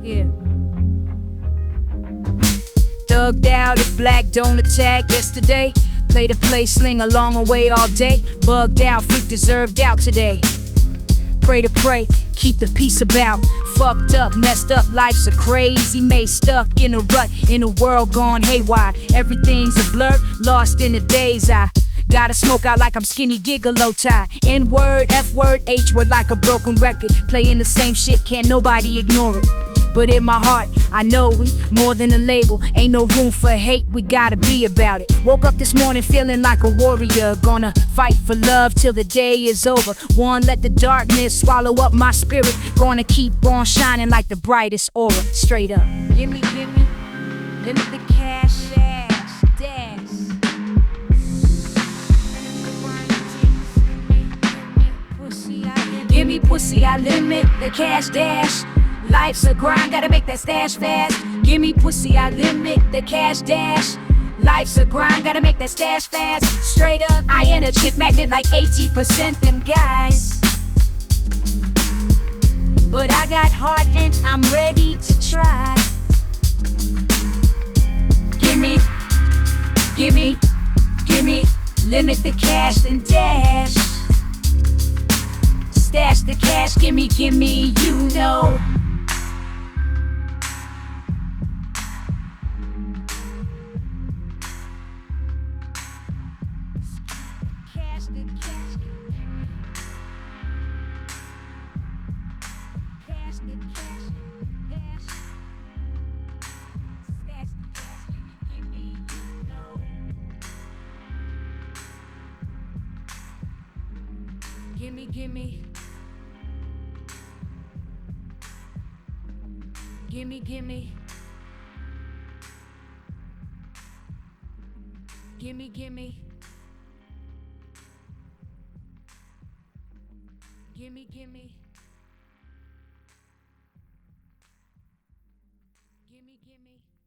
Yeah. Thugged out if black don't attack yesterday. Play to play, sling along away all day. Bugged out, freak deserved out today. Pray to pray, keep the peace about. Fucked up, messed up, life's a crazy maze. Stuck in a rut, in a world gone haywire. Everything's a blur, lost in the days. I gotta smoke out like I'm skinny gigolo tie. N-word, F-word, H-word like a broken record. Playing the same shit, can't nobody ignore it. But in my heart, I know we more than a label. Ain't no room for hate, we gotta be about it. Woke up this morning feeling like a warrior. Gonna fight for love till the day is over. One, let the darkness swallow up my spirit. Gonna keep on shining like the brightest aura. Straight up. Gimme, limit the cash, dash. Gimme pussy, I limit the cash dash. Life's a grind, gotta make that stash fast. Gimme pussy, I limit the cash dash. Life's a grind, gotta make that stash fast. Straight up, I ain't a chick magnet like 80% them guys. But I got heart and I'm ready to try. Gimme, limit the cash and dash. Stash the cash, gimme, you know. Cash the cash. Cash the cash. Cash. Stash the cash, gimme, you know. Gimme. Gimme. Gimme.